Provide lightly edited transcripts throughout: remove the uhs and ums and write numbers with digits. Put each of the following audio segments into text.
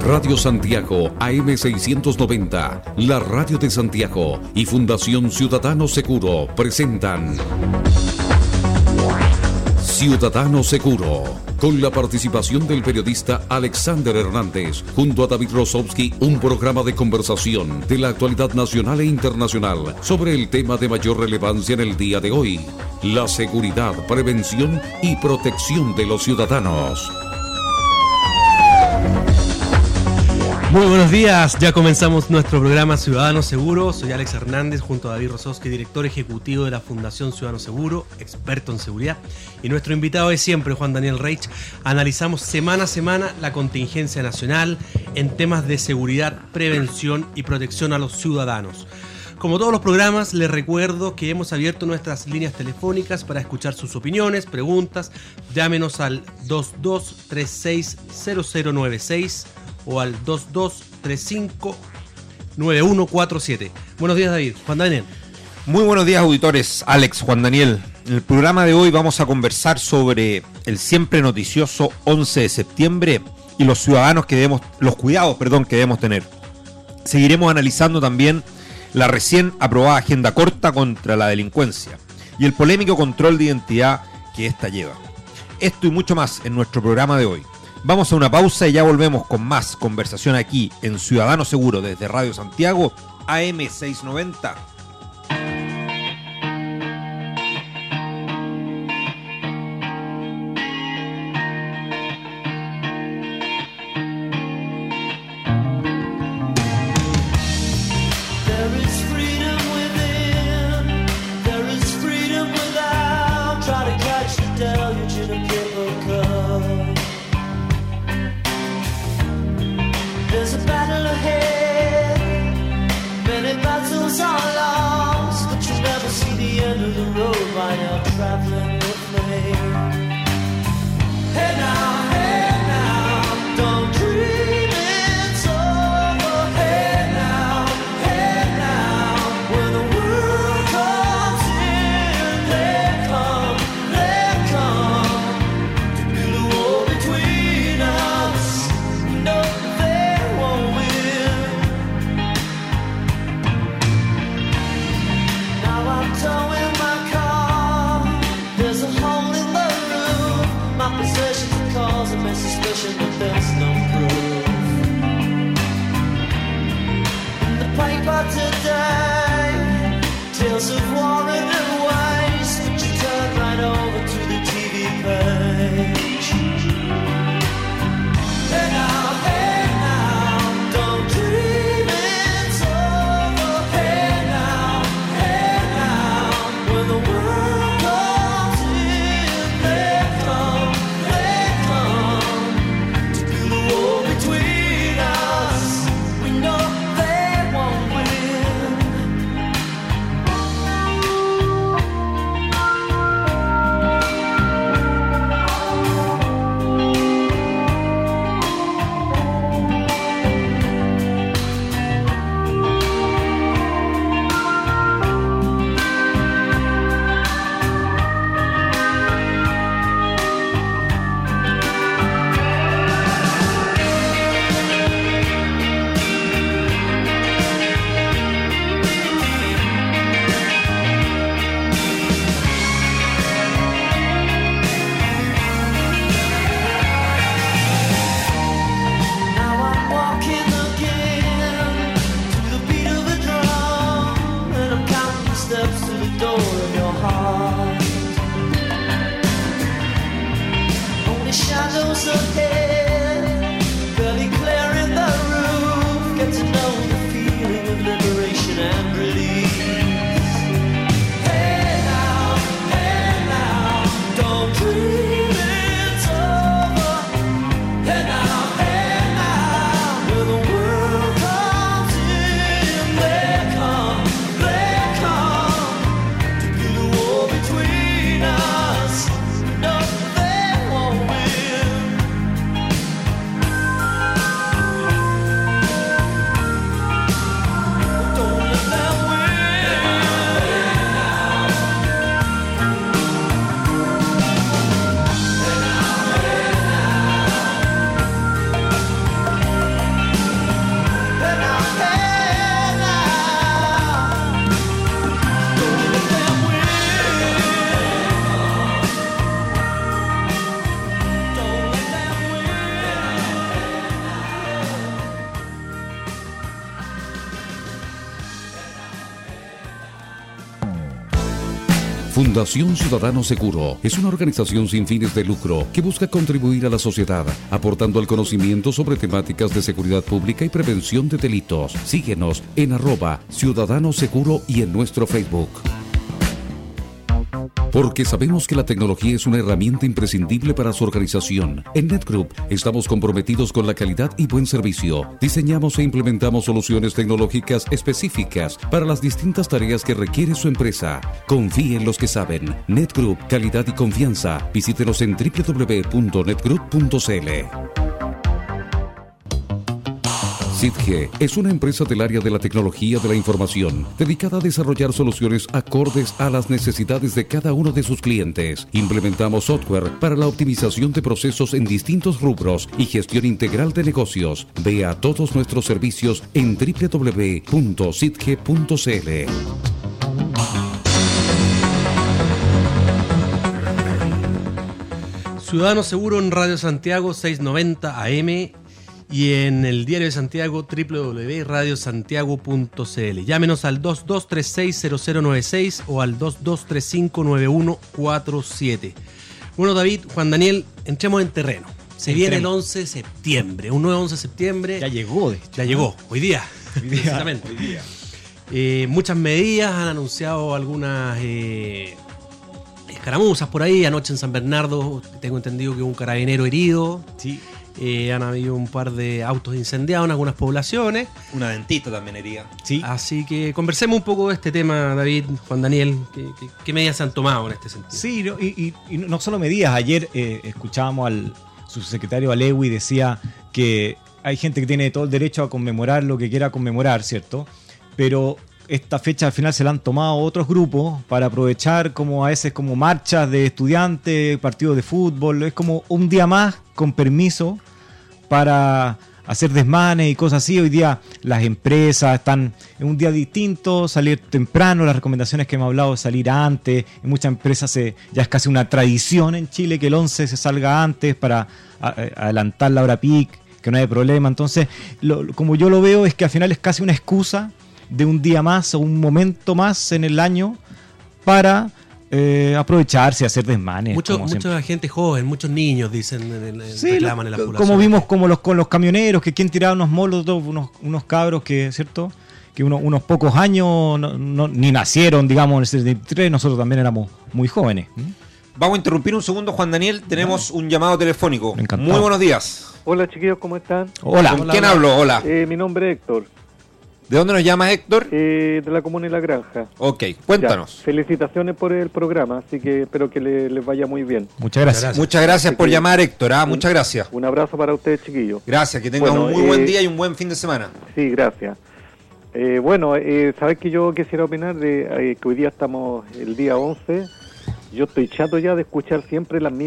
Radio Santiago AM690, la Radio de Santiago y Fundación Ciudadano Seguro presentan Ciudadano Seguro, con la participación del periodista Alexander Hernández, junto a David Rosowski, un programa de conversación de la actualidad nacional e internacional sobre el tema de mayor relevancia en el día de hoy: la seguridad, prevención y protección de los ciudadanos. Muy buenos días, ya comenzamos nuestro programa Ciudadano Seguro. Soy Alex Hernández junto a David Rosowski, director ejecutivo de la Fundación Ciudadano Seguro, experto en seguridad. Y nuestro invitado es siempre Juan Daniel Reich. Analizamos semana a semana la contingencia nacional en temas de seguridad, prevención y protección a los ciudadanos. Como todos los programas, les recuerdo que hemos abierto nuestras líneas telefónicas para escuchar sus opiniones, preguntas. Llámenos al 22360096 o al 2235-9147. Buenos días, David. Juan Daniel. Muy buenos días, auditores. Alex, Juan Daniel. En el programa de hoy vamos a conversar sobre el siempre noticioso 11 de septiembre y los cuidados que debemos tener. Seguiremos analizando también la recién aprobada agenda corta contra la delincuencia y el polémico control de identidad que esta lleva. Esto y mucho más en nuestro programa de hoy. Vamos a una pausa y ya volvemos con más conversación aquí en Ciudadano Seguro desde Radio Santiago AM690. Fundación Ciudadano Seguro es una organización sin fines de lucro que busca contribuir a la sociedad, aportando al conocimiento sobre temáticas de seguridad pública y prevención de delitos. Síguenos en @Ciudadano Seguro y en nuestro Facebook. Porque sabemos que la tecnología es una herramienta imprescindible para su organización. En NetGroup estamos comprometidos con la calidad y buen servicio. Diseñamos e implementamos soluciones tecnológicas específicas para las distintas tareas que requiere su empresa. Confíe en los que saben. NetGroup, calidad y confianza. Visítenos en www.netgroup.cl. SITGE es una empresa del área de la tecnología de la información, dedicada a desarrollar soluciones acordes a las necesidades de cada uno de sus clientes. Implementamos software para la optimización de procesos en distintos rubros y gestión integral de negocios. Vea todos nuestros servicios en www.sitge.cl. Ciudadano Seguro en Radio Santiago 690 AM y en el Diario de Santiago www.radiosantiago.cl. Llámenos al 2236-0096 o al 2235-9147. Bueno, David, Juan Daniel, entremos en terreno. Se viene el 11 de septiembre, un nuevo 11 de septiembre. Ya llegó, de hecho. Ya llegó, hoy día. Precisamente. Hoy día. Muchas medidas, han anunciado algunas escaramuzas por ahí. Anoche en San Bernardo tengo entendido que hubo un carabinero herido. Sí. Han habido un par de autos incendiados en algunas poblaciones. Una dentista también hería. Sí. Así que conversemos un poco de este tema, David, Juan Daniel. ¿Qué medidas se han tomado en este sentido? Sí, y no solo medidas. Ayer escuchábamos al subsecretario Alewi, decía que hay gente que tiene todo el derecho a conmemorar lo que quiera conmemorar, ¿cierto? Pero esta fecha al final se la han tomado otros grupos para aprovechar como a veces como marchas de estudiantes, partidos de fútbol. Es como un día más con permiso para hacer desmanes y cosas así. Hoy día las empresas están en un día distinto, salir temprano. Las recomendaciones que hemos hablado es salir antes. En muchas empresas ya es casi una tradición en Chile que el 11 se salga antes para adelantar la hora peak, que no hay problema. Entonces, como yo lo veo, es que al final es casi una excusa de un día más o un momento más en el año para aprovecharse y hacer desmanes. Mucha gente joven, muchos niños dicen, reclaman en la población. Como vimos con los camioneros, que quien tiraba unos molotov, unos cabros que, ¿cierto? Que unos pocos años ni nacieron, digamos, en el 73, nosotros también éramos muy jóvenes. Vamos a interrumpir un segundo, Juan Daniel. Tenemos un llamado telefónico. Encantado. Muy buenos días. Hola chiquillos, ¿cómo están? Hola. ¿Con quién hablo? Hola. Mi nombre es Héctor, ¿De dónde nos llama Héctor? de la comuna de La Granja. Ok, cuéntanos. Ya, felicitaciones por el programa, así que espero que les vaya muy bien. Muchas gracias. Muchas gracias por llamar, Héctor. Muchas gracias. Un abrazo para ustedes chiquillos. Gracias, que tengan un muy buen día y un buen fin de semana. Sí, gracias. Sabes que yo quisiera opinar de que hoy día estamos el día 11. Yo estoy chato ya de escuchar siempre la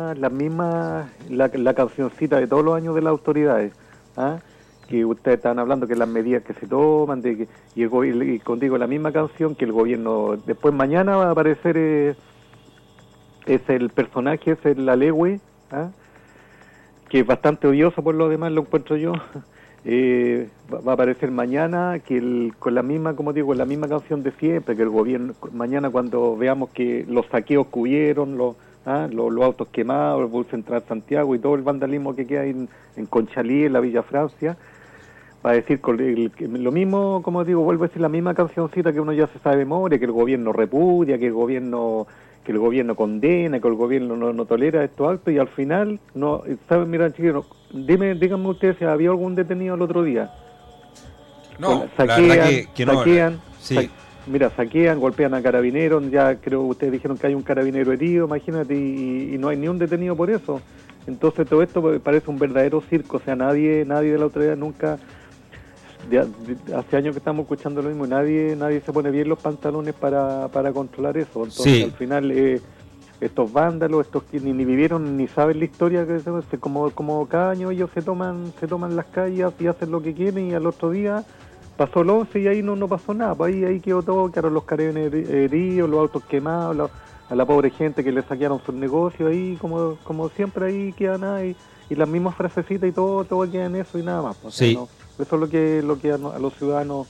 cancioncita de todos los años de las autoridades. ¿Ah? Que ustedes están hablando que las medidas que se toman, y contigo la misma canción que el gobierno. Después mañana va a aparecer es el personaje, es el Alewi, ¿ah? Que es bastante odioso por lo demás, lo encuentro yo. Va a aparecer mañana con la misma, como digo, la misma canción de siempre, que el gobierno, mañana cuando veamos que los saqueos que hubieron, los autos quemados, el Bus Central Santiago y todo el vandalismo que queda en Conchalí, en la Villa Francia, va a decir lo mismo, como digo, vuelvo a decir la misma cancioncita que uno ya se sabe de memoria, que el gobierno repudia, que el gobierno condena, que el gobierno no tolera estos actos, y al final, no, ¿saben? Mira, chiquillos, díganme ustedes si había algún detenido el otro día. No, saquean, la verdad que no. saquean, Sí. saquean, golpean a carabineros, ya creo que ustedes dijeron que hay un carabinero herido, imagínate, y no hay ni un detenido por eso. Entonces todo esto parece un verdadero circo, o sea, nadie de la autoridad nunca... hace años que estamos escuchando lo mismo, nadie se pone bien los pantalones para controlar eso. Entonces, sí. Al final, estos vándalos, estos que ni vivieron ni saben la historia, que como cada año ellos se toman las calles y hacen lo que quieren, y al otro día pasó el 11 y ahí no pasó nada. Pues ahí quedó todo, quedaron los carabineros heridos, los autos quemados, a la pobre gente que le saquearon sus negocios, ahí como siempre ahí queda nada, y las mismas frasecitas y todo queda en eso y nada más. Pues, sí. ¿no? Eso es lo que a los ciudadanos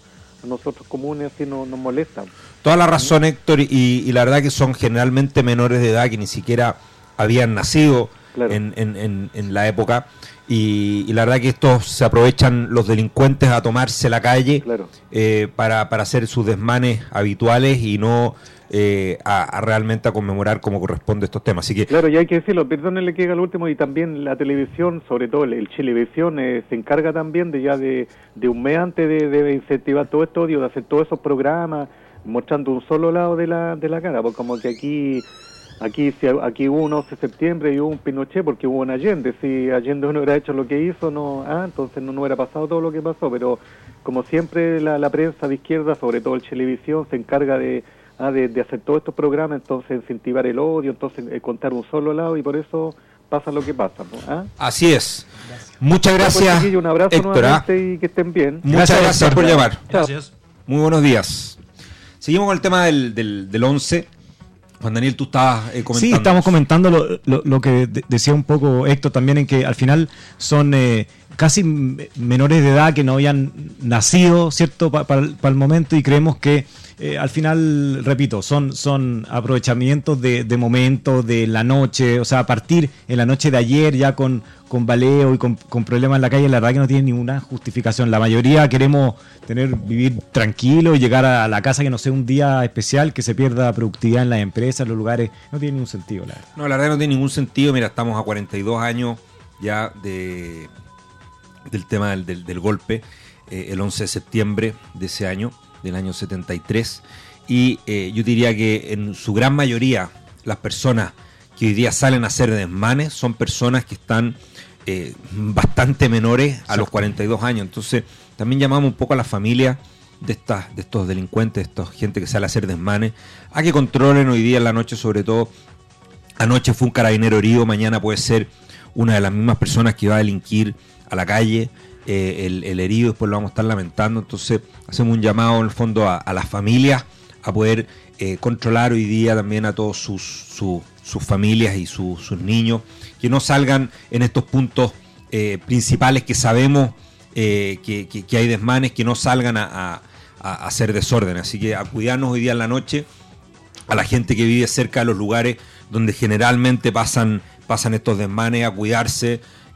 a nosotros comunes así nos molesta. Toda la razón, Héctor, y la verdad que son generalmente menores de edad que ni siquiera habían nacido Claro. en la época, y la verdad que estos se aprovechan los delincuentes a tomarse la calle Claro. para hacer sus desmanes habituales y no a realmente a conmemorar como corresponde estos temas. Así que Claro, y hay que decirlo, perdónenle que diga lo último, y también la televisión, sobre todo el Chilevisión, se encarga también de un mes antes de incentivar todo este odio, de hacer todos esos programas mostrando un solo lado de la cara, porque como que aquí hubo un 11 de septiembre y hubo un Pinochet porque hubo un Allende. Si Allende no hubiera hecho lo que hizo, entonces no hubiera pasado todo lo que pasó. Pero como siempre la prensa de izquierda, sobre todo el Chilevisión, se encarga de hacer todos estos programas, entonces incentivar el odio, entonces contar un solo lado, y por eso pasa lo que pasa, ¿no? así es. Muchas Pues, gracias, chiquillos, un abrazo Héctor. nuevamente y que estén bien. Muchas gracias por llamar. Chao. Gracias. Muy buenos días. Seguimos con el tema del 11. Juan Daniel, tú estabas comentando. Sí, estamos comentando lo que decía un poco Héctor también, en que al final son casi menores de edad que no habían nacido, ¿cierto?, para el momento, y creemos que al final, repito, son aprovechamientos de momentos, de la noche, o sea, partir en la noche de ayer ya con baleo y con problemas en la calle, la verdad que no tiene ninguna justificación. La mayoría queremos vivir tranquilo y llegar a la casa, que no sea un día especial, que se pierda productividad en las empresas, en los lugares. No tiene ningún sentido, la verdad. No, la verdad no tiene ningún sentido. Mira, estamos a 42 años ya del tema del golpe, el 11 de septiembre de ese año, del año 73, y yo diría que en su gran mayoría las personas que hoy día salen a hacer desmanes son personas que están bastante menores a los 42 años. Entonces también llamamos un poco a las familias de estos delincuentes, de esta gente que sale a hacer desmanes, a que controlen hoy día en la noche. Sobre todo, anoche fue un carabinero herido, mañana puede ser una de las mismas personas que va a delinquir a la calle. El herido después lo vamos a estar lamentando. Entonces hacemos un llamado en el fondo a las familias a poder controlar hoy día también a todos sus familias y sus niños, que no salgan en estos puntos principales que sabemos que hay desmanes, que no salgan a hacer desorden. Así que a cuidarnos hoy día en la noche, a la gente que vive cerca de los lugares donde generalmente pasan estos desmanes, a cuidarse,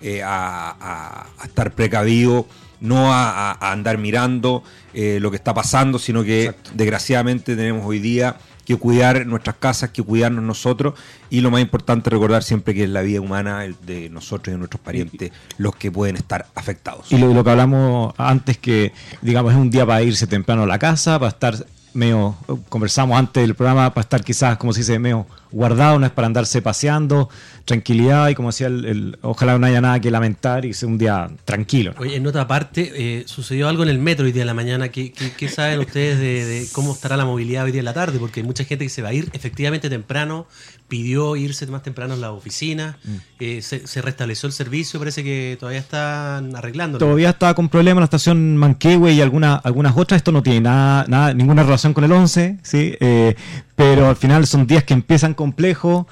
a estar precavido, no a andar mirando lo que está pasando, sino que Exacto. Desgraciadamente tenemos hoy día que cuidar nuestras casas, que cuidarnos nosotros, y lo más importante, recordar siempre que es la vida humana de nosotros y de nuestros parientes los que pueden estar afectados. Y lo que hablamos antes, que digamos es un día para irse temprano a la casa, para estar conversamos antes del programa, para estar quizás, como se dice, medio guardado, no es para andarse paseando, tranquilidad, y como decía, ojalá no haya nada que lamentar y sea un día tranquilo, ¿no? Oye, en otra parte, sucedió algo en el metro hoy día en la mañana. ¿Qué saben ustedes de cómo estará la movilidad hoy día en la tarde? Porque hay mucha gente que se va a ir efectivamente temprano, pidió irse más temprano en la oficina, se restableció el servicio, parece que todavía están arreglándolo. Todavía está con problemas la estación Manquehue y algunas otras. Esto no tiene ninguna relación con el 11, ¿sí? Pero al final son días que empiezan complejos,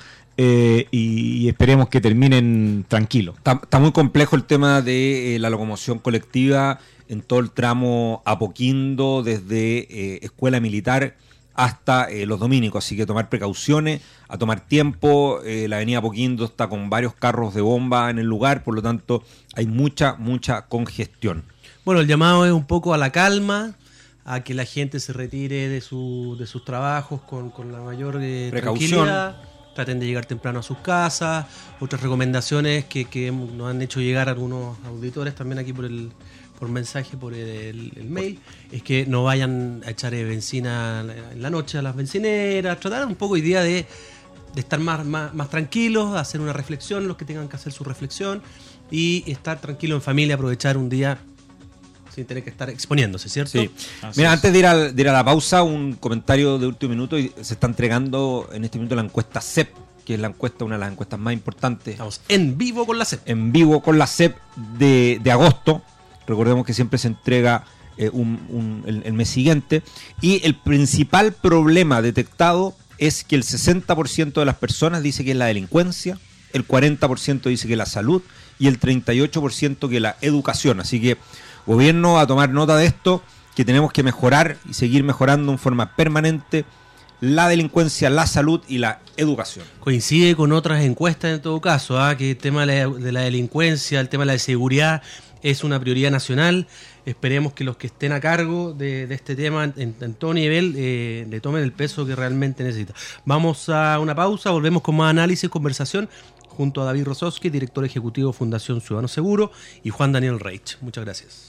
y esperemos que terminen tranquilos. Está muy complejo el tema de la locomoción colectiva en todo el tramo Apoquindo, desde Escuela Militar hasta los Dominicos, así que tomar precauciones, a tomar tiempo. La avenida Apoquindo está con varios carros de bomba en el lugar, por lo tanto hay mucha congestión. Bueno, el llamado es un poco a la calma, a que la gente se retire de sus trabajos con la mayor Precaución. tranquilidad. Traten de llegar temprano a sus casas. Otras recomendaciones que nos han hecho llegar algunos auditores también aquí por mensaje, por el mail, es que no vayan a echar benzina en la noche a las bencineras. Tratar un poco hoy día de estar más tranquilos, hacer una reflexión, los que tengan que hacer su reflexión, y estar tranquilo en familia, aprovechar un día sin tener que estar exponiéndose, ¿cierto? Sí. Mira, antes de ir a la pausa, un comentario de último minuto. Se está entregando en este minuto la encuesta CEP, que es una de las encuestas más importantes. Estamos en vivo con la CEP. En vivo con la CEP de agosto. Recordemos que siempre se entrega el mes siguiente. Y el principal problema detectado es que el 60% de las personas dice que es la delincuencia, el 40% dice que es la salud y el 38% que es la educación. Así que gobierno, a tomar nota de esto, que tenemos que mejorar y seguir mejorando en forma permanente la delincuencia, la salud y la educación. Coincide con otras encuestas en todo caso, que el tema de la delincuencia, el tema de la seguridad es una prioridad nacional. Esperemos que los que estén a cargo de este tema en todo nivel le tomen el peso que realmente necesita. Vamos a una pausa, volvemos con más análisis y conversación junto a David Rosowski, director ejecutivo Fundación Ciudadano Seguro, y Juan Daniel Reich. Muchas gracias.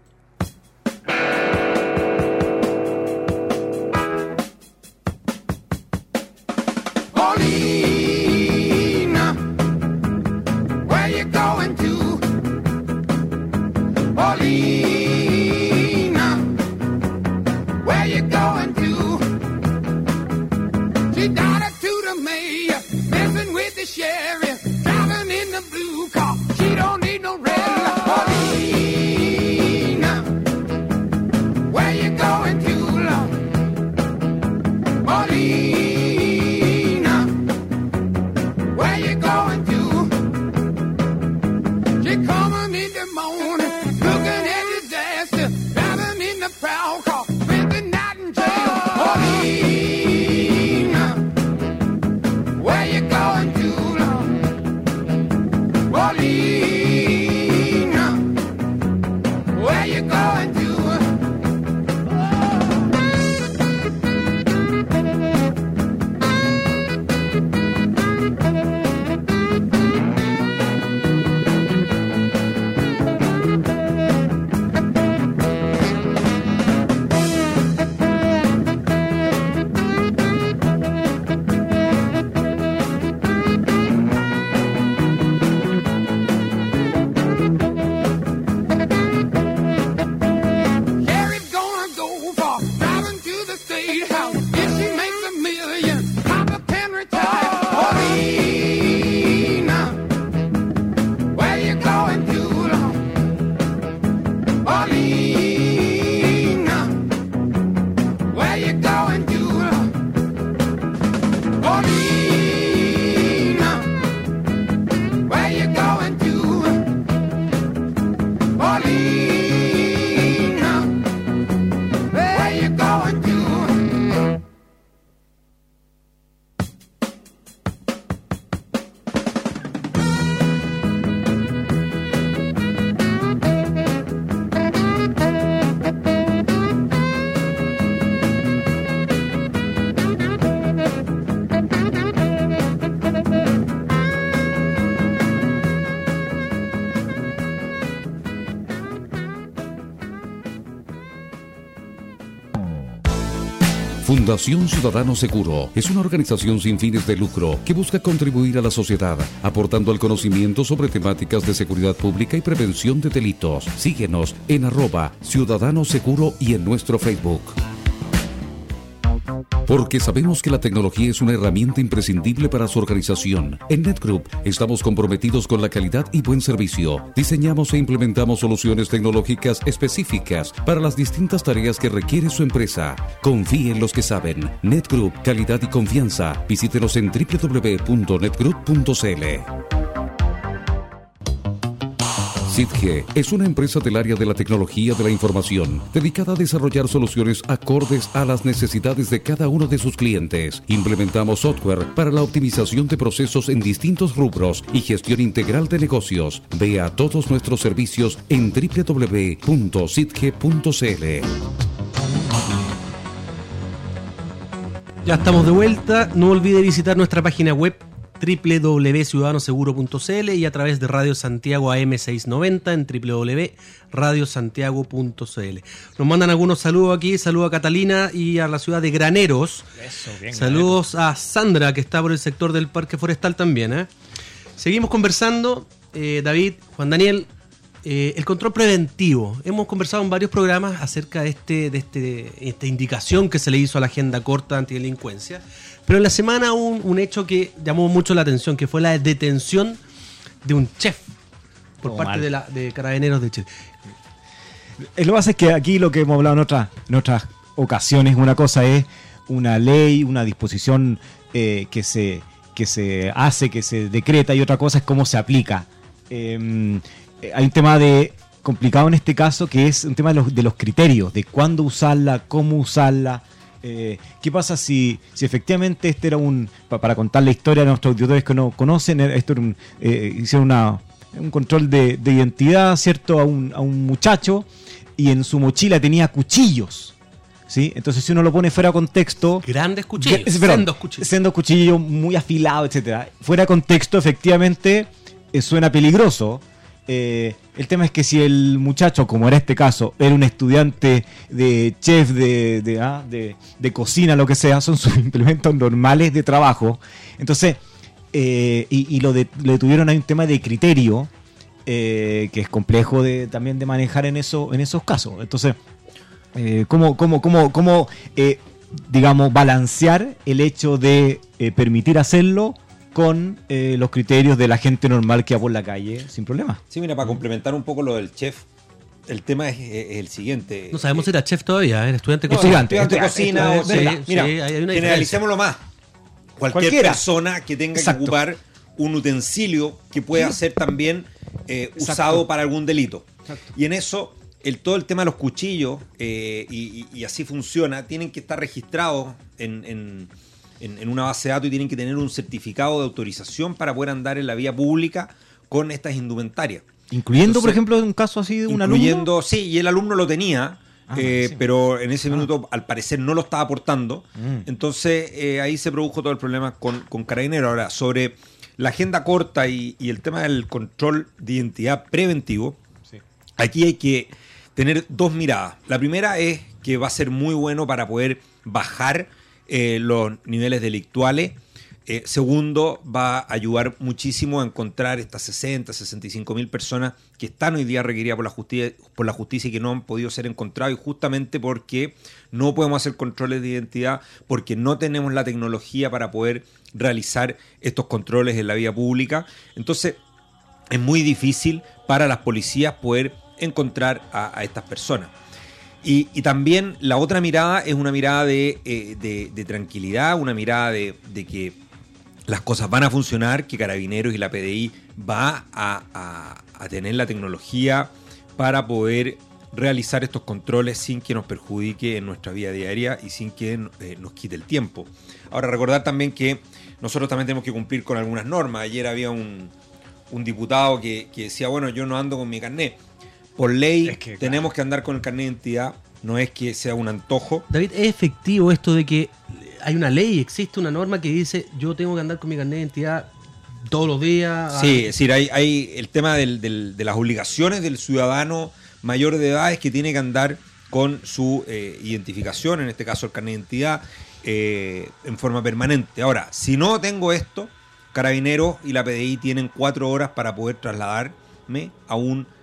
Paulina, where you going to? She daughter to the mayor, messing with the sheriff, driving in the blue car. She don't need no red light. Paulina, where you going to, Lord? Paulina, where you going to? She coming in the morning, looking at disaster, driving in the proud car, spent the night in jail. Paulina, where you going to, Lord? Paulina, where you going to? Fundación Ciudadano Seguro es una organización sin fines de lucro que busca contribuir a la sociedad, aportando al conocimiento sobre temáticas de seguridad pública y prevención de delitos. Síguenos en @Ciudadano Seguro y en nuestro Facebook. Porque sabemos que la tecnología es una herramienta imprescindible para su organización. En NetGroup estamos comprometidos con la calidad y buen servicio. Diseñamos e implementamos soluciones tecnológicas específicas para las distintas tareas que requiere su empresa. Confíe en los que saben. NetGroup, calidad y confianza. Visítenos en www.netgroup.cl. SITGE es una empresa del área de la tecnología de la información, dedicada a desarrollar soluciones acordes a las necesidades de cada uno de sus clientes. Implementamos software para la optimización de procesos en distintos rubros y gestión integral de negocios. Vea todos nuestros servicios en www.sitge.cl. Ya estamos de vuelta. No olvide visitar nuestra página web www.ciudadanoseguro.cl y a través de Radio Santiago AM690 en www.radiosantiago.cl. Nos mandan algunos saludos aquí. Saludos a Catalina y a la ciudad de Graneros. Eso, bien, saludos a Sandra, que está por el sector del Parque Forestal también. Seguimos conversando, David, Juan Daniel, el control preventivo. Hemos conversado en varios programas acerca de esta indicación que se le hizo a la agenda corta antidelincuencia. Pero en la semana hubo un hecho que llamó mucho la atención, que fue la detención de un chef por parte de Carabineros de Chile. Lo que pasa es que aquí lo que hemos hablado en otras ocasiones, una cosa es una ley, una disposición que se hace, que se decreta, y otra cosa es cómo se aplica. Hay un tema de complicado en este caso, que es un tema de los criterios, de cuándo usarla, cómo usarla. ¿Qué pasa si efectivamente este era para contar la historia a nuestros auditores que no conocen, esto era hicieron un control de identidad, ¿cierto? A un muchacho, y en su mochila tenía cuchillos, ¿sí? Entonces, si uno lo pone fuera de contexto... Grandes cuchillos, sendos cuchillos. Sendos cuchillos muy afilados, etcétera. Fuera de contexto, efectivamente, suena peligroso. El tema es que si el muchacho, como era este caso, era un estudiante de chef, de cocina, lo que sea, son sus implementos normales de trabajo. Entonces, y le detuvieron a un tema de criterio, que es complejo también de manejar en esos casos. Entonces, ¿cómo digamos, balancear el hecho de permitir hacerlo con los criterios de la gente normal que va por la calle sin problema? Sí, mira, para complementar un poco lo del chef, el tema es el siguiente. No sabemos si era chef todavía, era estudiante de cocina. Estudiante de cocina. Mira, hay una generalicémoslo más. Cualquier persona que tenga Exacto. que ocupar un utensilio que pueda ser también usado para algún delito. Exacto. Y en eso, todo el tema de los cuchillos, y así funciona, tienen que estar registrados en una base de datos y tienen que tener un certificado de autorización para poder andar en la vía pública con estas indumentarias. Incluyendo, por ejemplo, un caso así de un alumno. Sí, y el alumno lo tenía, sí. pero en ese minuto al parecer no lo estaba aportando. Entonces ahí se produjo todo el problema con Carabineros. Ahora, sobre la agenda corta y el tema del control de identidad preventivo, Sí. aquí hay que tener dos miradas. La primera es que va a ser muy bueno para poder bajar los niveles delictuales. Segundo, va a ayudar muchísimo a encontrar estas 65 mil personas que están hoy día requeridas por la justicia y que no han podido ser encontrados, y justamente porque no podemos hacer controles de identidad, porque no tenemos la tecnología para poder realizar estos controles en la vía pública. Entonces, es muy difícil para las policías poder encontrar a estas personas. Y también la otra mirada es una mirada de tranquilidad, una mirada de que las cosas van a funcionar, que Carabineros y la PDI va a tener la tecnología para poder realizar estos controles sin que nos perjudique en nuestra vida diaria y sin que nos quite el tiempo. Ahora, recordar también que nosotros también tenemos que cumplir con algunas normas. Ayer había un diputado que decía, bueno, yo no ando con mi carnet. Por ley tenemos que andar con el carnet de identidad, no es que sea un antojo. David, ¿es efectivo esto de que hay una ley, existe una norma que dice yo tengo que andar con mi carnet de identidad todos los días? Sí, es decir, hay el tema de las obligaciones del ciudadano mayor de edad, es que tiene que andar con su identificación, en este caso el carnet de identidad, en forma permanente. Ahora, si no tengo esto, Carabineros y la PDI tienen 4 horas para poder trasladarme a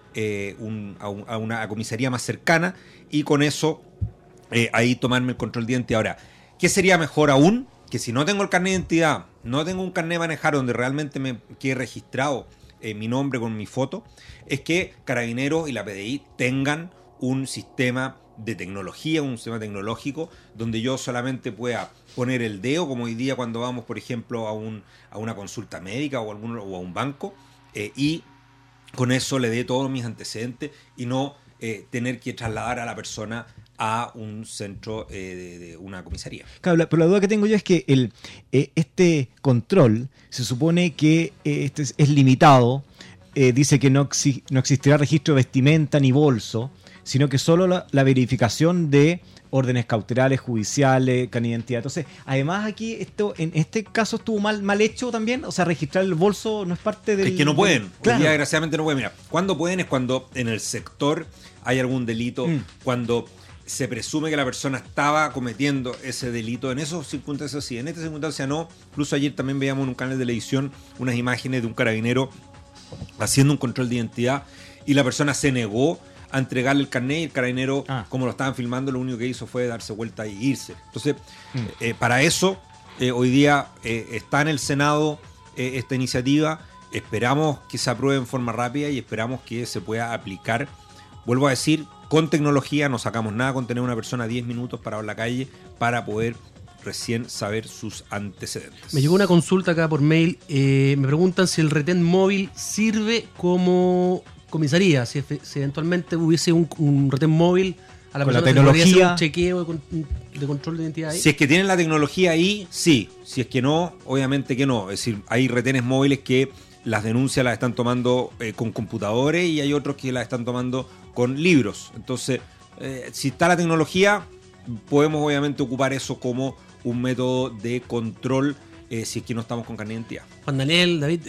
una comisaría más cercana y con eso ahí tomarme el control de identidad. Ahora, ¿qué sería mejor aún? Que si no tengo el carnet de identidad, no tengo un carnet de manejar donde realmente me quede registrado mi nombre con mi foto, es que Carabineros y la PDI tengan un sistema de tecnología, un sistema tecnológico donde yo solamente pueda poner el dedo, como hoy día cuando vamos, por ejemplo, a una consulta médica o a un banco, y con eso le dé todos mis antecedentes y no tener que trasladar a la persona a un centro de una comisaría. Claro, pero la duda que tengo yo es que este control se supone que es limitado, dice que no existirá registro de vestimenta ni bolso, sino que solo la verificación de órdenes cautelares, judiciales, carnet de identidad. Entonces, además aquí en este caso estuvo mal hecho también, o sea, registrar el bolso no es parte del... Es que no pueden, Claro. hoy día desgraciadamente no pueden. Mira, ¿cuándo pueden? Es cuando en el sector hay algún delito, cuando se presume que la persona estaba cometiendo ese delito. En esas circunstancias sí, en esta circunstancia no. Incluso ayer también veíamos en un canal de televisión unas imágenes de un carabinero haciendo un control de identidad y la persona se negó a entregarle el carnet y el carabinero, como lo estaban filmando, lo único que hizo fue darse vuelta e irse. Entonces, para eso, hoy día está en el Senado esta iniciativa. Esperamos que se apruebe en forma rápida y esperamos que se pueda aplicar. Vuelvo a decir, con tecnología no sacamos nada con tener una persona 10 minutos parado en la calle para poder recién saber sus antecedentes. Me llegó una consulta acá por mail, me preguntan si el retén móvil sirve como comisaría, si eventualmente hubiese un retén móvil, a la Con la persona se podría hacer tecnología. un chequeo de control de identidad ahí. Si es que tienen la tecnología ahí, sí. Si es que no, obviamente que no. Es decir, hay retenes móviles que las denuncias las están tomando con computadores y hay otros que las están tomando con libros. Entonces, si está la tecnología, podemos obviamente ocupar eso como un método de control si es que no estamos con carnet de identidad. Juan Daniel, David,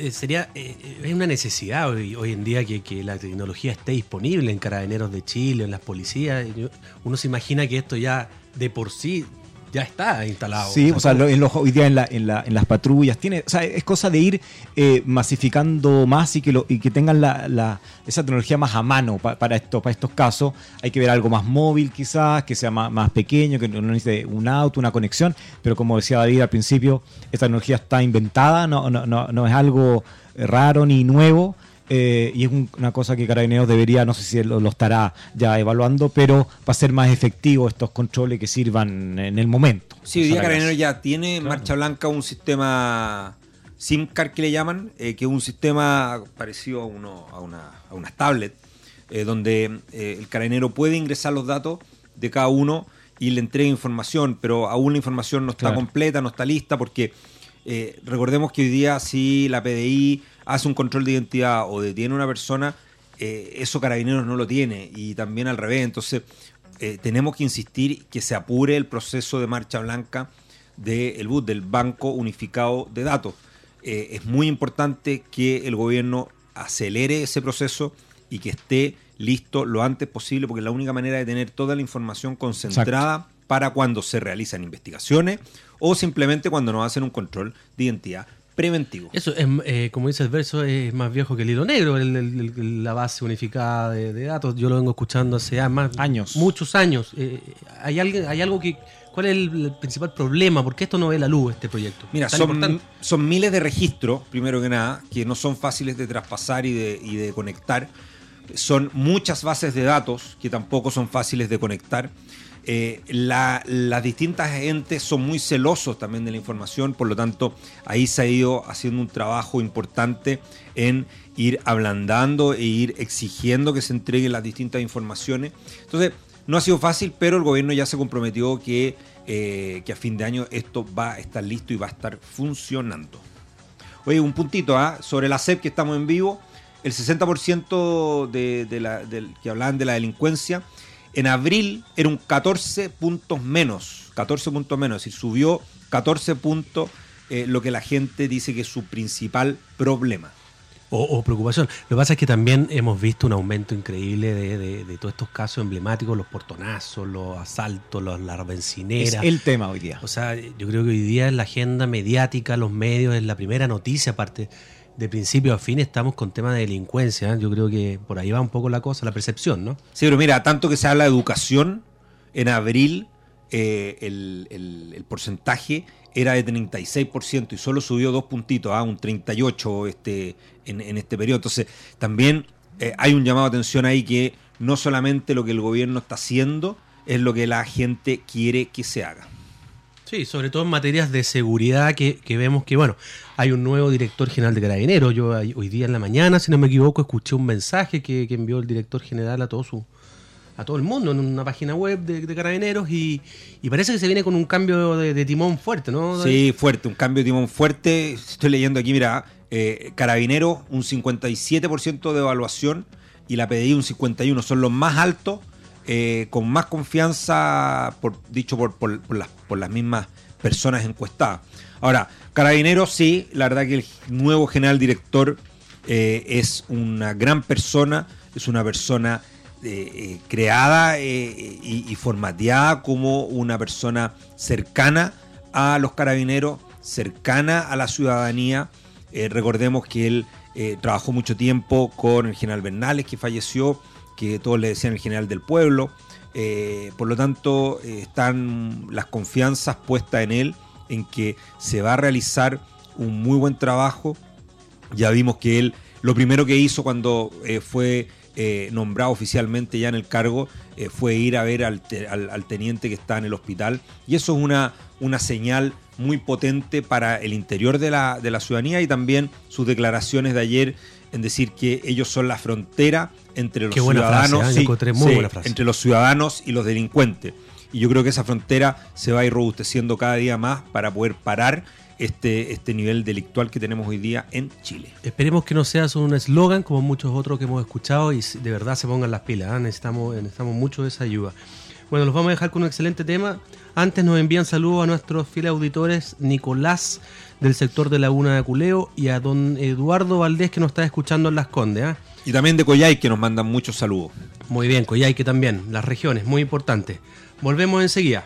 es una necesidad hoy en día que la tecnología esté disponible en Carabineros de Chile, en las policías. Uno se imagina que esto ya de por sí ya está instalado. Sí, o sea, hoy día en las patrullas tiene, o sea, es cosa de ir masificando más y que tengan esa tecnología más a mano para estos casos. Hay que ver algo más móvil quizás, que sea más pequeño, que no necesite un auto, una conexión, pero como decía David al principio, esta tecnología está inventada, no es algo raro ni nuevo. Y es una cosa que Carabineros debería, no sé si lo estará ya evaluando, pero para ser más efectivos estos controles que sirvan en el momento. Sí, hoy día Carabineros ya tiene en marcha blanca un sistema SIM card que le llaman, que es un sistema parecido a unas tablets, donde el carabinero puede ingresar los datos de cada uno y le entrega información, pero aún la información no está completa, no está lista, porque recordemos que hoy día si la PDI hace un control de identidad o detiene a una persona, eso Carabineros no lo tiene, y también al revés. Entonces tenemos que insistir que se apure el proceso de marcha blanca del BUD, del Banco Unificado de Datos. Es muy importante que el gobierno acelere ese proceso y que esté listo lo antes posible, porque es la única manera de tener toda la información concentrada para cuando se realizan investigaciones o simplemente cuando nos hacen un control de identidad preventivo. Eso es, como dice el verso, es más viejo que el hilo negro, la base unificada de datos. Yo lo vengo escuchando hace muchos años. ¿Hay algo que... ¿Cuál es el principal problema? ¿Por qué esto no ve la luz, este proyecto? Mira, son miles de registros, primero que nada, que no son fáciles de traspasar y de conectar. Son muchas bases de datos que tampoco son fáciles de conectar. Las distintas entes son muy celosos también de la información, por lo tanto ahí se ha ido haciendo un trabajo importante en ir ablandando e ir exigiendo que se entreguen las distintas informaciones. Entonces no ha sido fácil, pero el gobierno ya se comprometió que a fin de año esto va a estar listo y va a estar funcionando. Oye, un puntito sobre la SEP, que estamos en vivo. El 60% que hablaban de la delincuencia en abril era un 14 puntos menos, es decir, subió 14 puntos lo que la gente dice que es su principal problema. O preocupación. Lo que pasa es que también hemos visto un aumento increíble de todos estos casos emblemáticos, los portonazos, los asaltos, las bencineras. Es el tema hoy día. O sea, yo creo que hoy día en la agenda mediática, los medios, es la primera noticia, aparte de principio a fin, estamos con temas de delincuencia. Yo creo que por ahí va un poco la cosa, la percepción, ¿no? Sí, pero mira, tanto que se habla de educación, en abril el porcentaje era de 36% y solo subió 2 puntitos, un 38% en este periodo. Entonces, también hay un llamado de atención ahí, que no solamente lo que el gobierno está haciendo es lo que la gente quiere que se haga. Sí, sobre todo en materias de seguridad, que vemos que, bueno, hay un nuevo director general de Carabineros. Yo hoy día en la mañana, si no me equivoco, escuché un mensaje que envió el director general a todo el mundo en una página web de Carabineros, y parece que se viene con un cambio de timón fuerte, ¿no? Sí, fuerte, un cambio de timón fuerte. Estoy leyendo aquí, mira, Carabineros un 57% de evaluación y la PDI un 51%, son los más altos, con más confianza, dicho por las mismas personas encuestadas. Ahora, Carabineros, sí, la verdad que el nuevo general director es una gran persona, es una persona creada y formateada como una persona cercana a los carabineros, cercana a la ciudadanía. Recordemos que él trabajó mucho tiempo con el general Bernales, que falleció, que todos le decían el general del pueblo. Por lo tanto, están las confianzas puestas en él, en que se va a realizar un muy buen trabajo. Ya vimos que él, lo primero que hizo cuando fue nombrado oficialmente ya en el cargo, fue ir a ver al teniente que está en el hospital, y eso es una señal muy potente para el interior de la ciudadanía. Y también sus declaraciones de ayer en decir que ellos son la frontera entre los Qué buena ciudadanos, frase, ¿eh? Yo encontré muy buena frase. entre los ciudadanos y los delincuentes. Y yo creo que esa frontera se va a ir robusteciendo cada día más para poder parar este nivel delictual que tenemos hoy día en Chile. Esperemos que no sea un eslogan como muchos otros que hemos escuchado y de verdad se pongan las pilas, ¿eh? Necesitamos mucho de esa ayuda. Bueno, los vamos a dejar con un excelente tema. Antes nos envían saludos a nuestros fieles auditores Nicolás del sector de Laguna de Aculeo y a don Eduardo Valdés que nos está escuchando en Las Condes, ¿eh? Y también de Coyhaique que nos mandan muchos saludos. Muy bien, Coyhaique también, las regiones, muy importante. Volvemos enseguida.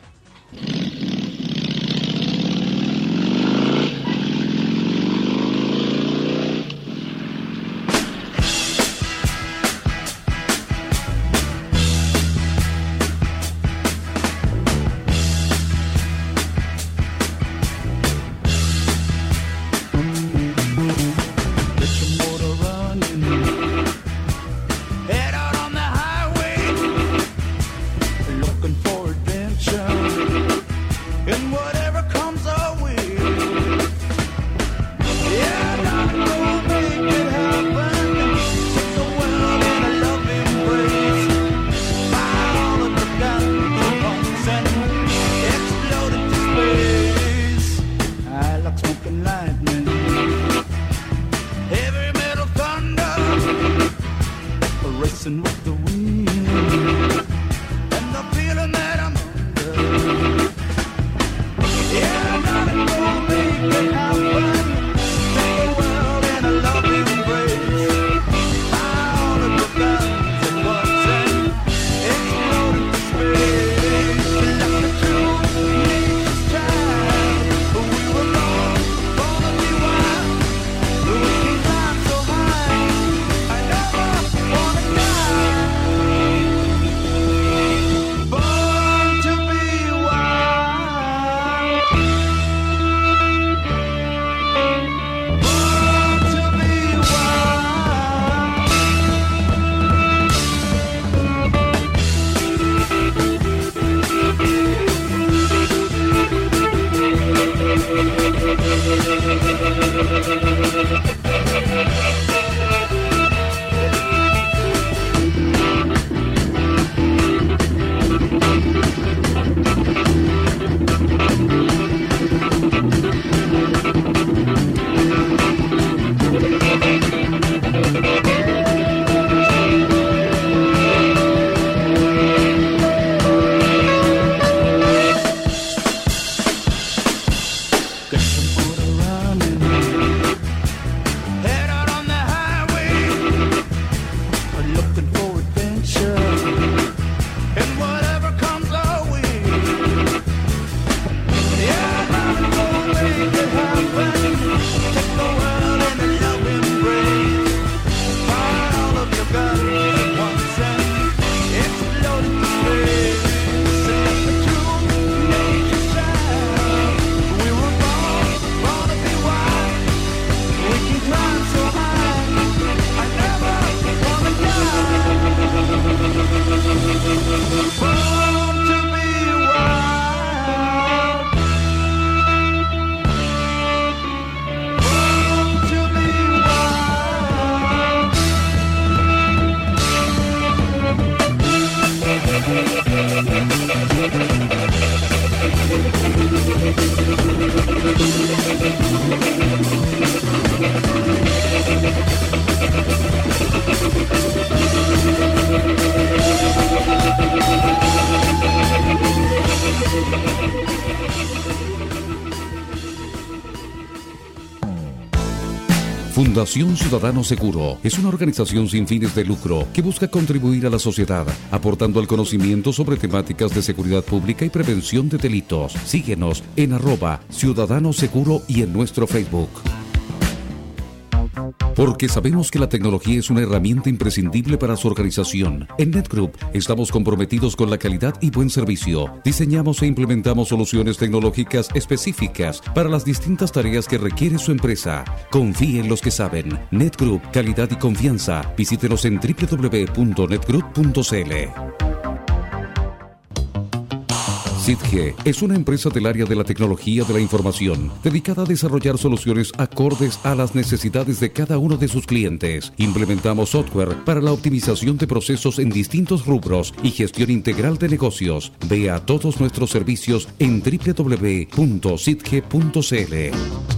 Fundación Ciudadano Seguro es una organización sin fines de lucro que busca contribuir a la sociedad, aportando al conocimiento sobre temáticas de seguridad pública y prevención de delitos. Síguenos en @Ciudadano Seguro y en nuestro Facebook. Porque sabemos que la tecnología es una herramienta imprescindible para su organización. En NetGroup estamos comprometidos con la calidad y buen servicio. Diseñamos e implementamos soluciones tecnológicas específicas para las distintas tareas que requiere su empresa. Confíe en los que saben. NetGroup, calidad y confianza. Visítenos en www.netgroup.cl. Sitge es una empresa del área de la tecnología de la información dedicada a desarrollar soluciones acordes a las necesidades de cada uno de sus clientes. Implementamos software para la optimización de procesos en distintos rubros y gestión integral de negocios. Vea todos nuestros servicios en www.sitge.cl.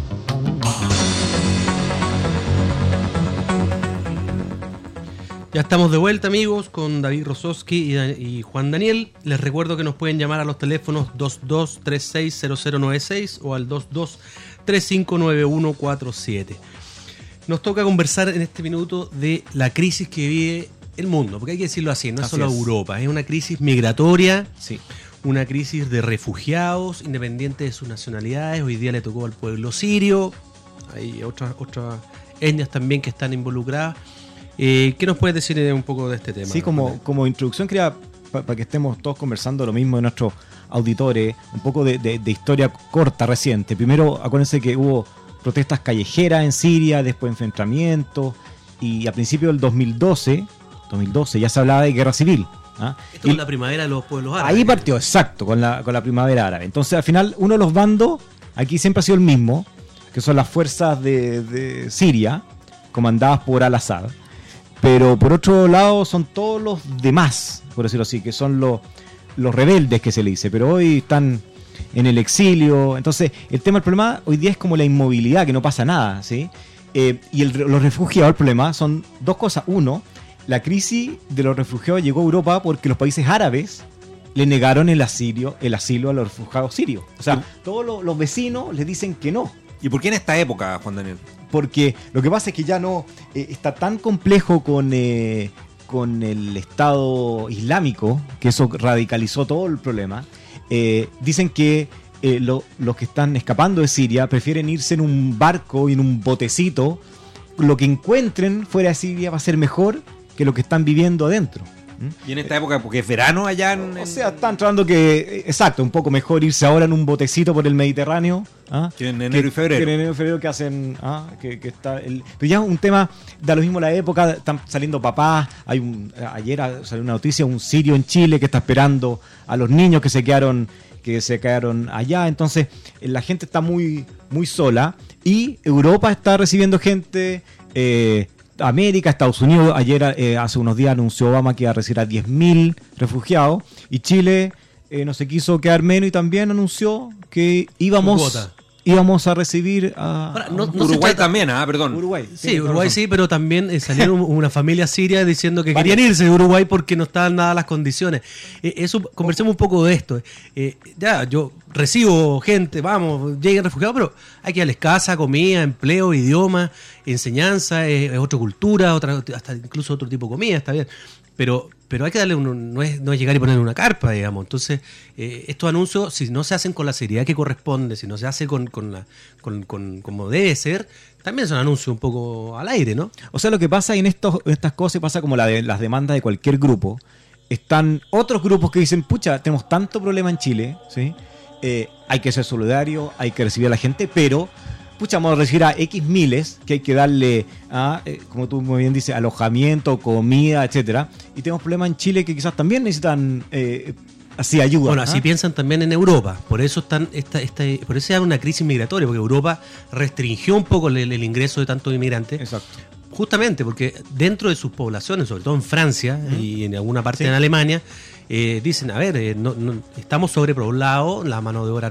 Ya estamos de vuelta, amigos, con David Rosowski y Juan Daniel. Les recuerdo que nos pueden llamar a los teléfonos 22360096 o al 22359147. Nos toca conversar en este minuto de la crisis que vive el mundo, porque hay que decirlo así, no es solo Europa, es una crisis migratoria, Sí. una crisis de refugiados, independiente de sus nacionalidades. Hoy día le tocó al pueblo sirio, hay otras etnias también que están involucradas. ¿Qué nos puedes decir un poco de este tema? Sí, como introducción quería, para que estemos todos conversando lo mismo de nuestros auditores, un poco de historia corta, reciente. Primero, acuérdense que hubo protestas callejeras en Siria, después enfrentamientos, y a principios del 2012 ya se hablaba de guerra civil. ¿Ah? Esto es la primavera de los pueblos árabes. Ahí partió, exacto, con la primavera árabe. Entonces, al final, uno de los bandos, aquí siempre ha sido el mismo, que son las fuerzas de Siria, comandadas por Al-Assad. Pero por otro lado son todos los demás, por decirlo así, que son los rebeldes que se le dice, pero hoy están en el exilio. Entonces, el problema hoy día es como la inmovilidad, que no pasa nada, ¿sí? Y los refugiados, el problema son dos cosas. Uno, la crisis de los refugiados llegó a Europa porque los países árabes le negaron el asilo a los refugiados sirios. O sea, todos los vecinos le dicen que no. ¿Y por qué en esta época, Juan Daniel? Porque lo que pasa es que ya no está tan complejo con el Estado Islámico, que eso radicalizó todo el problema. Dicen que los que están escapando de Siria prefieren irse en un barco y en un botecito. Lo que encuentren fuera de Siria va a ser mejor que lo que están viviendo adentro. Y en esta época, porque es verano allá en... O sea, están tratando exacto, un poco mejor irse ahora en un botecito por el Mediterráneo. Que en enero y febrero. Que en enero y febrero que hacen... que está pero ya es un tema, da lo mismo la época, están saliendo papás. Ayer salió una noticia, un sirio en Chile que está esperando a los niños que se quedaron allá. Entonces, la gente está muy, muy sola. Y Europa está recibiendo gente... América, Estados Unidos, ayer hace unos días anunció Obama que iba a recibir a 10.000 refugiados, y Chile no se quiso quedar menos y también anunció que íbamos a recibir a... Ahora, no Uruguay también, perdón. Uruguay. Sí, Uruguay sí, pero también salieron una familia siria diciendo que querían irse de Uruguay porque no estaban dadas las condiciones. Conversemos un poco de esto. Ya, yo recibo gente, vamos, lleguen refugiados, pero hay que darles casa, comida, empleo, idioma, enseñanza, es otra cultura, hasta incluso otro tipo de comida, está bien. Pero hay que darle no es llegar y ponerle una carpa, digamos. Entonces, estos anuncios, si no se hacen con la seriedad que corresponde, si no se hace como debe ser, también son anuncios un poco al aire, ¿no? O sea, lo que pasa en estas cosas pasa como las demandas de cualquier grupo. Están otros grupos que dicen, pucha, tenemos tanto problema en Chile, ¿sí? Hay que ser solidario, hay que recibir a la gente, pero... pucha, vamos a recibir a X miles que hay que darle, como tú muy bien dices, alojamiento, comida, etcétera. Y tenemos problemas en Chile que quizás también necesitan así ayuda. Bueno, así piensan también en Europa. Por eso por eso hay una crisis migratoria, porque Europa restringió un poco el ingreso de tantos inmigrantes. Exacto. Justamente porque dentro de sus poblaciones, sobre todo en Francia y en alguna parte de Alemania, dicen, a ver, no, estamos sobrepoblados, la mano de obra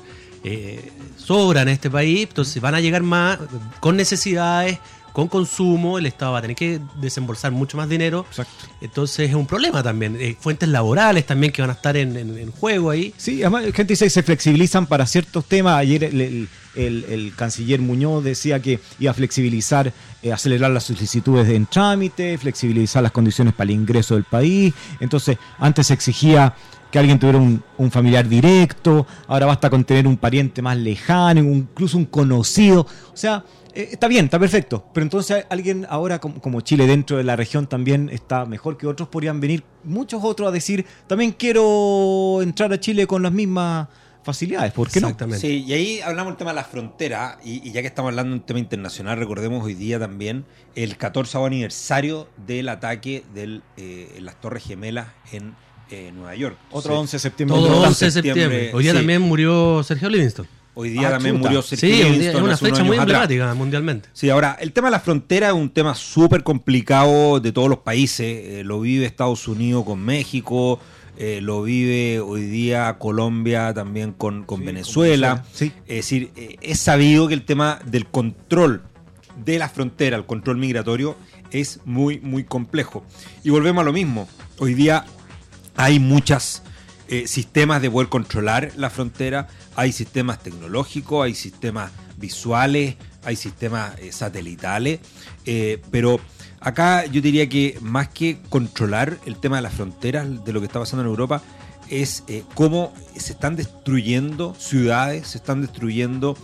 sobra en este país, entonces van a llegar más con necesidades, con consumo, el Estado va a tener que desembolsar mucho más dinero. Exacto. Entonces es un problema también. Fuentes laborales también que van a estar en juego ahí. Sí, además la gente dice que se flexibilizan para ciertos temas. Ayer el canciller Muñoz decía que iba a flexibilizar, acelerar las solicitudes en trámite, flexibilizar las condiciones para el ingreso del país. Entonces, antes se exigía que alguien tuviera un familiar directo, ahora basta con tener un pariente más lejano, incluso un conocido. O sea, está bien, está perfecto, pero entonces alguien ahora como Chile dentro de la región también está mejor que otros, podrían venir muchos otros a decir, también quiero entrar a Chile con las mismas facilidades, ¿por qué no? Exactamente. Sí, y ahí hablamos del tema de las fronteras, y ya que estamos hablando de un tema internacional, recordemos hoy día también el 14º aniversario del ataque de las Torres Gemelas en Nueva York. Otro 11 de septiembre. Todo Otro 11 de septiembre. Hoy día sí. también murió Sergio Livingston. Hoy día también chuta. murió Sergio Sí, Livingston es una hace unos fecha muy años atrás. emblemática mundialmente. Sí, ahora, el tema de la frontera es un tema súper complicado de todos los países. Lo vive Estados Unidos con México, lo vive hoy día Colombia también con Venezuela. Sí. Es decir, es sabido que el tema del control de la frontera, el control migratorio, es muy, muy complejo. Y volvemos a lo mismo. Hoy día hay muchos sistemas de poder controlar la frontera. Hay sistemas tecnológicos, hay sistemas visuales, hay sistemas satelitales, pero acá yo diría que más que controlar el tema de las fronteras, de lo que está pasando en Europa, es cómo se están destruyendo ciudades, se están destruyendo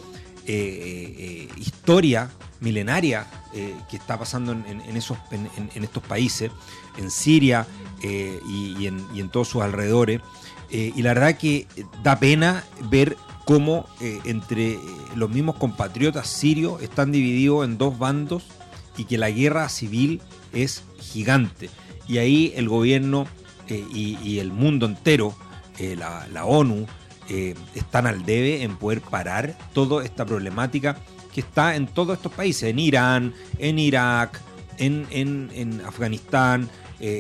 historia milenaria que está pasando en estos países, en Siria y en todos sus alrededores. Y la verdad que da pena ver cómo entre los mismos compatriotas sirios están divididos en dos bandos y que la guerra civil es gigante. Y ahí el gobierno y el mundo entero, la ONU, están al debe en poder parar toda esta problemática que está en todos estos países, en Irán, en Irak, en Afganistán,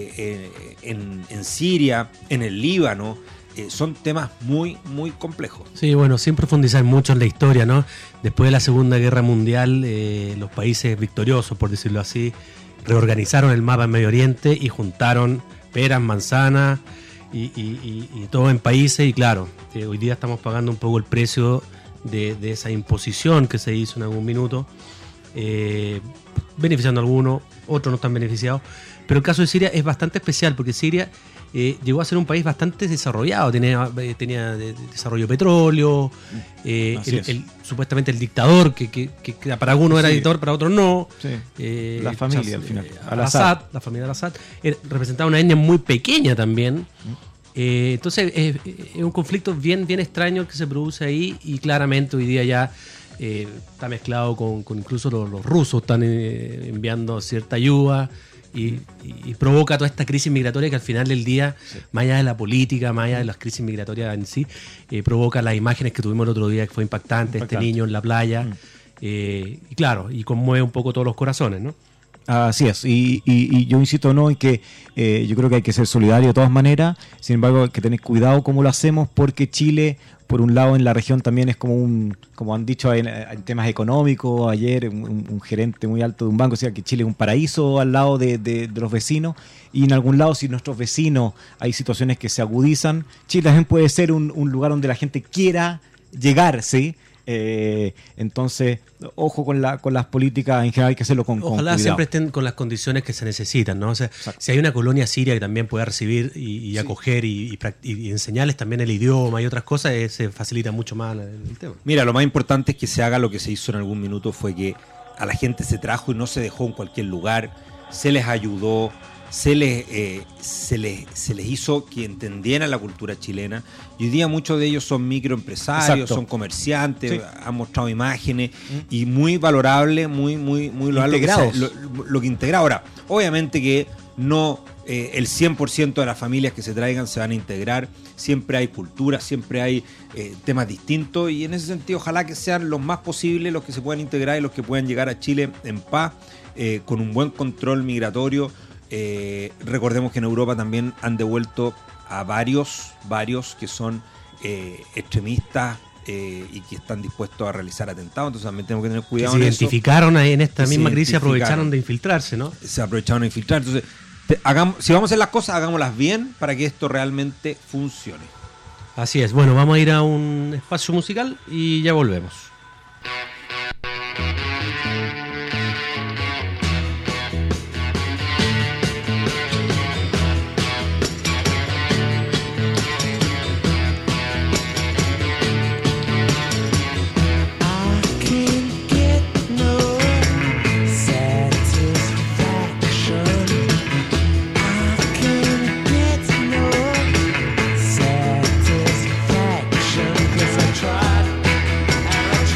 en Siria, en el Líbano. Son temas muy, muy complejos. Sí, bueno, sin profundizar mucho en la historia, ¿no? Después de la Segunda Guerra Mundial, los países victoriosos, por decirlo así, reorganizaron el mapa en Medio Oriente y juntaron peras, manzanas y todo en países. Y claro, hoy día estamos pagando un poco el precio de esa imposición que se hizo en algún minuto, beneficiando a algunos, otros no están beneficiados. Pero el caso de Siria es bastante especial porque Siria llegó a ser un país bastante desarrollado, tenía desarrollo de petróleo, supuestamente el dictador, que para algunos era dictador, para otros no. Sí. La familia, al final. Al-Assad, la familia de Al-Assad, representaba una etnia muy pequeña también. Entonces es un conflicto bien extraño que se produce ahí y claramente hoy día ya está mezclado con incluso los rusos están enviando cierta ayuda. Y provoca toda esta crisis migratoria que al final del día, más allá de la política, más allá de las crisis migratorias en sí, provoca las imágenes que tuvimos el otro día, que fue impactante. Este niño en la playa, y claro, y conmueve un poco todos los corazones, ¿no? Así es, y yo insisto en que yo creo que hay que ser solidario de todas maneras. Sin embargo, hay que tener cuidado cómo lo hacemos, porque Chile, por un lado, en la región también es como han dicho en temas económicos. Ayer un gerente muy alto de un banco decía que Chile es un paraíso al lado de los vecinos, y en algún lado, si nuestros vecinos hay situaciones que se agudizan, Chile también puede ser un lugar donde la gente quiera llegar, ¿sí? Entonces, ojo con las políticas en general, hay que hacerlo con Ojalá cuidado. siempre estén con las condiciones que se necesitan, ¿no? O sea, si hay una colonia siria que también pueda recibir y acoger y enseñarles también el idioma y otras cosas, se facilita mucho más el tema. Mira, lo más importante es que se haga lo que se hizo en algún minuto, fue que a la gente se trajo y no se dejó en cualquier lugar, se les ayudó, se les hizo que entendieran la cultura chilena. Y hoy día muchos de ellos son microempresarios, Exacto. son comerciantes, Sí. han mostrado imágenes y muy valorable, muy loable Integrados. lo que integra. Ahora, obviamente que no el 100% de las familias que se traigan se van a integrar. Siempre hay cultura, siempre hay temas distintos, y en ese sentido ojalá que sean los más posibles los que se puedan integrar y los que puedan llegar a Chile en paz, con un buen control migratorio. Recordemos que en Europa también han devuelto a varios que son extremistas y que están dispuestos a realizar atentados. Entonces también tenemos que tener Que cuidado se en eso. identificaron ahí en esta Que se misma crisis, identificaron. aprovecharon de infiltrarse, ¿no? Se aprovecharon a infiltrar. Entonces, si vamos a hacer las cosas, hagámoslas bien para que esto realmente funcione. Así es. Bueno, vamos a ir a un espacio musical y ya volvemos. Satisfaction, 'cause I tried and I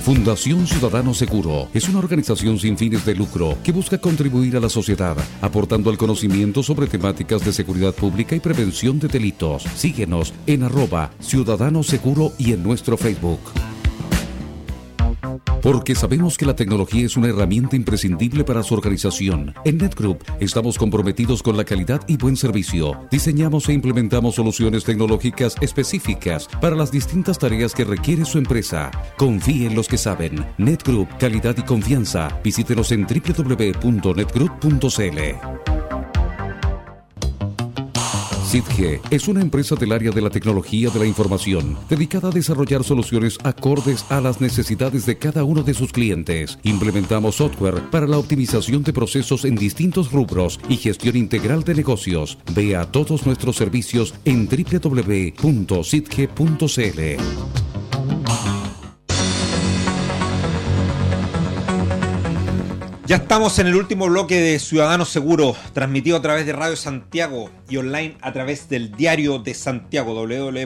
Fundación Ciudadano Seguro es una organización sin fines de lucro que busca contribuir a la sociedad, aportando al conocimiento sobre temáticas de seguridad pública y prevención de delitos. Síguenos en @Ciudadano Seguro y en nuestro Facebook. Porque sabemos que la tecnología es una herramienta imprescindible para su organización. En NetGroup estamos comprometidos con la calidad y buen servicio. Diseñamos e implementamos soluciones tecnológicas específicas para las distintas tareas que requiere su empresa. Confíe en los que saben. NetGroup, calidad y confianza. Visítenos en www.netgroup.cl. SITGE es una empresa del área de la tecnología de la información, dedicada a desarrollar soluciones acordes a las necesidades de cada uno de sus clientes. Implementamos software para la optimización de procesos en distintos rubros y gestión integral de negocios. Vea todos nuestros servicios en www.sitge.cl. Ya estamos en el último bloque de Ciudadanos Seguro, transmitido a través de Radio Santiago y online a través del Diario de Santiago,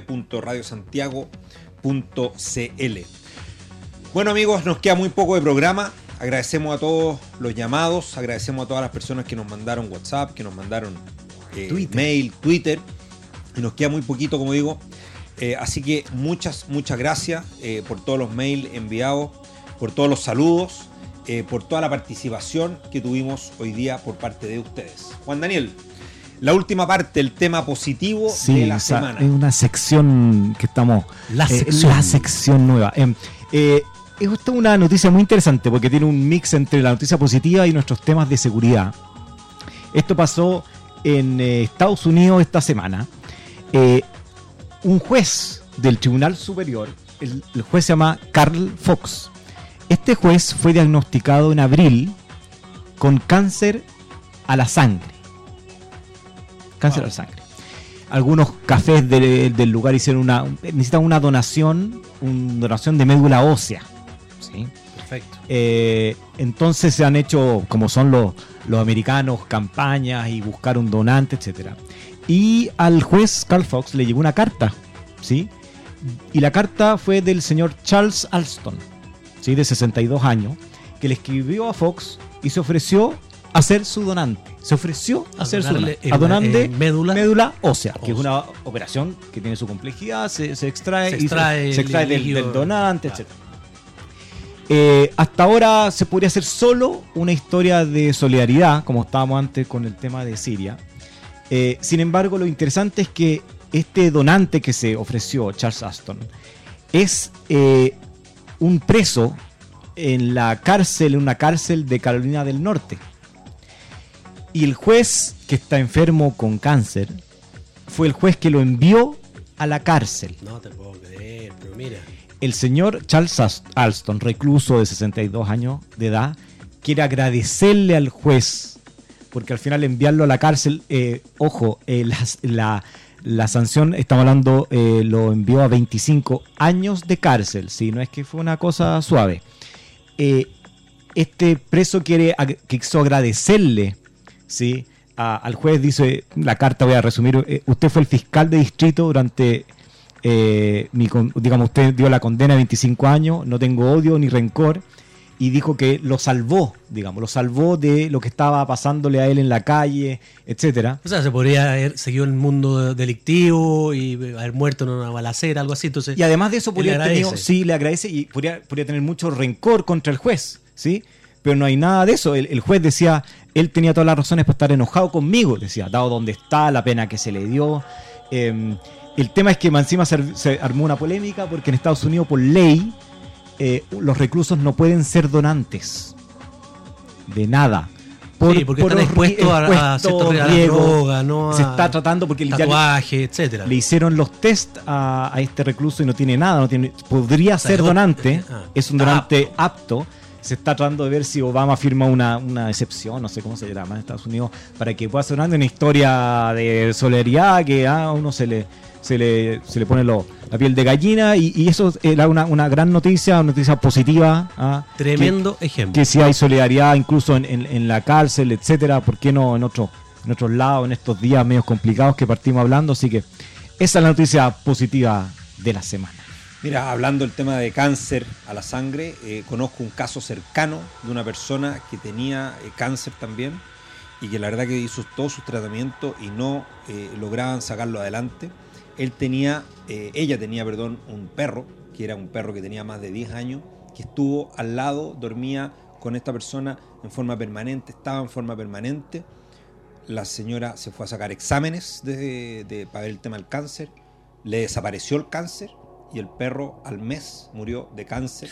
www.radiosantiago.cl. Bueno amigos, nos queda muy poco de programa. Agradecemos a todos los llamados, agradecemos a todas las personas que nos mandaron WhatsApp, que nos mandaron mail, Twitter, y nos queda muy poquito, como digo. Así que muchas gracias por todos los mails enviados, por todos los saludos. Por toda la participación que tuvimos hoy día por parte de ustedes. Juan Daniel, la última parte, el tema positivo de la semana. Es una sección que estamos... La sección nueva. Es una noticia muy interesante porque tiene un mix entre la noticia positiva y nuestros temas de seguridad. Esto pasó en Estados Unidos esta semana. Un juez del Tribunal Superior, el juez se llama Carl Fox. Este juez fue diagnosticado en abril con cáncer a la sangre. Cáncer a la sangre. Algunos cafés del lugar necesitan una donación de médula ósea. ¿Sí? Perfecto. Entonces se han hecho, como son los americanos, campañas y buscar un donante, etcétera. Y al juez Carl Fox le llegó una carta, ¿sí? Y la carta fue del señor Charles Alston, ¿sí? De 62 años, que le escribió a Fox y se ofreció a ser su donante. Se ofreció a ser su donante. A donarle médula ósea, que es una operación que tiene su complejidad, se extrae del donante, etc. Hasta ahora se podría hacer solo una historia de solidaridad, como estábamos antes con el tema de Siria. Sin embargo, lo interesante es que este donante que se ofreció, Charles Alston, es un preso en una cárcel de Carolina del Norte. Y el juez que está enfermo con cáncer fue el juez que lo envió a la cárcel. No te puedo creer, pero mira. El señor Charles Alston, recluso de 62 años de edad, quiere agradecerle al juez, porque al final enviarlo a la cárcel, la sanción, estamos hablando, lo envió a 25 años de cárcel, ¿sí? No es que fue una cosa suave. Este preso quiso agradecerle, ¿sí? Al juez. Dice, la carta voy a resumir, usted fue el fiscal de distrito durante, usted dio la condena de 25 años, no tengo odio ni rencor, y dijo que lo salvó de lo que estaba pasándole a él en la calle, etcétera. O sea, se podría haber seguido en el mundo delictivo y haber muerto en una balacera, algo así. Entonces, y además de eso le agradece y podría tener mucho rencor contra el juez, ¿sí? Pero no hay nada de eso. El juez decía, él tenía todas las razones para estar enojado conmigo, decía, dado donde está, la pena que se le dio. El tema es que encima se armó una polémica porque en Estados Unidos, por ley, los reclusos no pueden ser donantes de nada. Porque están expuestos a ciertos riesgos, ¿no? Se está tratando porque tatuaje, etcétera. Le hicieron los test a este recluso y no tiene nada, podría ser donante, es un donante apto. Se está tratando de ver si Obama firma una excepción, no sé cómo se llama en Estados Unidos, para que pueda ser donante, una historia de solidaridad que a uno se le pone la piel de gallina, y eso era una gran noticia, una noticia positiva. Tremendo ejemplo. Que si hay solidaridad incluso en la cárcel, etcétera, ¿por qué no en otros lados, en estos días medios complicados que partimos hablando? Así que esa es la noticia positiva de la semana. Mira, hablando del tema de cáncer a la sangre, conozco un caso cercano de una persona que tenía cáncer también y que la verdad que hizo todos sus tratamientos y no lograban sacarlo adelante. Ella tenía, un perro, que era un perro que tenía más de 10 años, que estuvo al lado, dormía con esta persona en forma permanente, estaba en forma permanente. La señora se fue a sacar exámenes para ver el tema del cáncer, le desapareció el cáncer y el perro al mes murió de cáncer.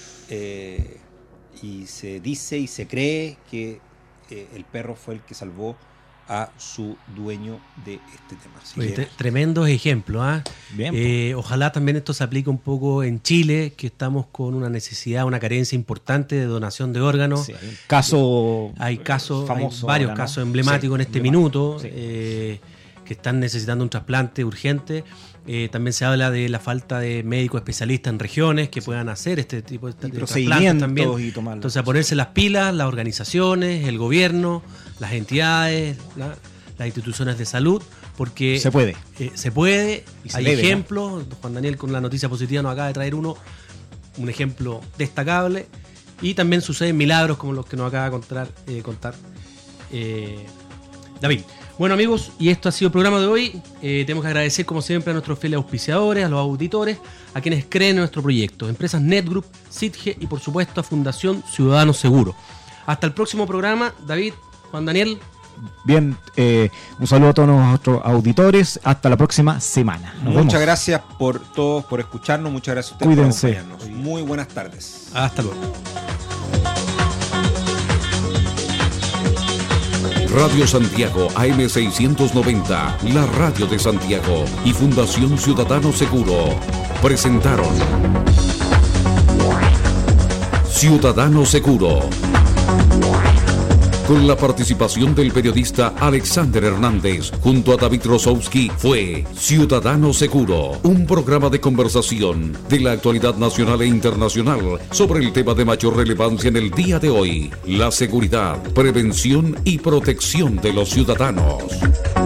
Y se dice y se cree que el perro fue el que salvó a su dueño de este tema. Así Oye, tremendos ejemplos. Bien, Ojalá también esto se aplique un poco en Chile, que estamos con una necesidad, una carencia importante de donación de órganos. sí, hay un caso famoso, hay varios ahora, ¿no? casos emblemáticos Sí, en este emblemático, minuto, sí. que están necesitando un trasplante urgente. También se habla de la falta de médicos especialistas en regiones que puedan hacer este tipo de trasplantes procedimientos también. y tomarlo. Entonces, a ponerse las pilas, las organizaciones, el gobierno, las entidades, las instituciones de salud, porque Se puede. se puede, Y se hay debe, ¿no? ejemplos. Juan Daniel con la noticia positiva nos acaba de traer un ejemplo destacable, y también suceden milagros como los que nos acaba de contar David. Bueno, amigos, y esto ha sido el programa de hoy. Tenemos que agradecer como siempre a nuestros fieles auspiciadores, a los auditores, a quienes creen en nuestro proyecto, empresas NetGroup, Sitge y por supuesto a Fundación Ciudadano Seguro. Hasta el próximo programa, David, Juan Daniel. Bien, un saludo a todos nuestros auditores. Hasta la próxima semana. Nos vemos. Muchas gracias por todos por escucharnos, muchas gracias a ustedes Cuídense. por acompañarnos. Muy buenas tardes. Hasta luego. Radio Santiago AM690, la radio de Santiago y Fundación Ciudadano Seguro presentaron Ciudadano Seguro, con la participación del periodista Alexander Hernández junto a David Rosowski. Fue Ciudadano Seguro, un programa de conversación de la actualidad nacional e internacional sobre el tema de mayor relevancia en el día de hoy: la seguridad, prevención y protección de los ciudadanos.